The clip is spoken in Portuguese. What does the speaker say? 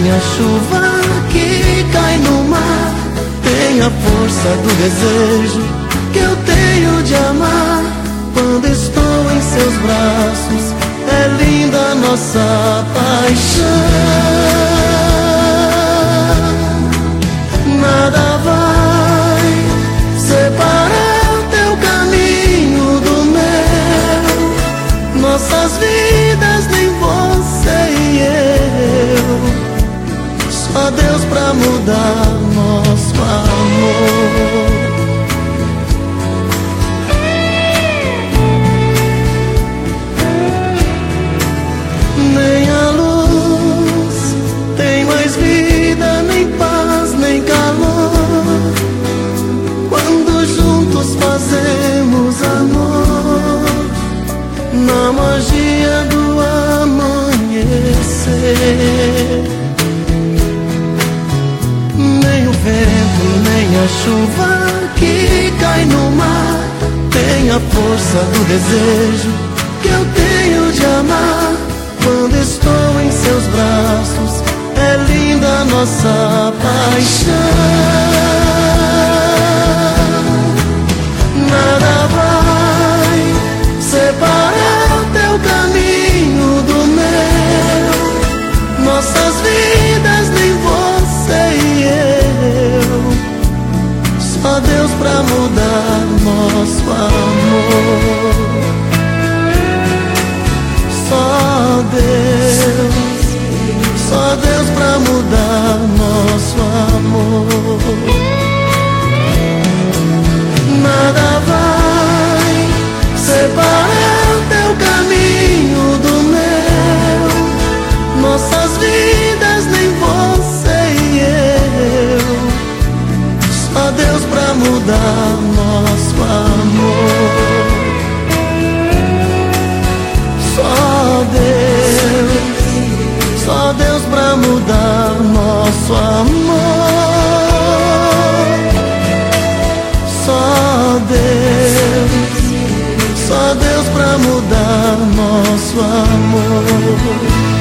nem a chuva que cai no mar tem a força do desejo que eu tenho de amar. Quando estou em seus braços, é linda a nossa paixão. Nada vai separar teu caminho do meu, nossas vidas nem você e eu. Só Deus pra mudar nosso amor. Nem a luz tem mais vida, nem paz, nem calor, quando juntos fazemos amor, na magia do amanhecer. Nem o vento, nem a chuva que cai no mar tem a força do desejo que eu tenho de amar. Quando estou em seus braços, é linda a nossa paixão. Nada vai separar teu caminho do meu, nossas vidas nem você e eu. Só Deus pra mudar nosso amor. Só Deus pra mudar nosso amor. Nada vai separar teu caminho do meu, nossas vidas nem você e eu. Só Deus pra mudar nosso amor. Só Deus pra mudar nosso amor. Só Deus pra mudar nosso amor.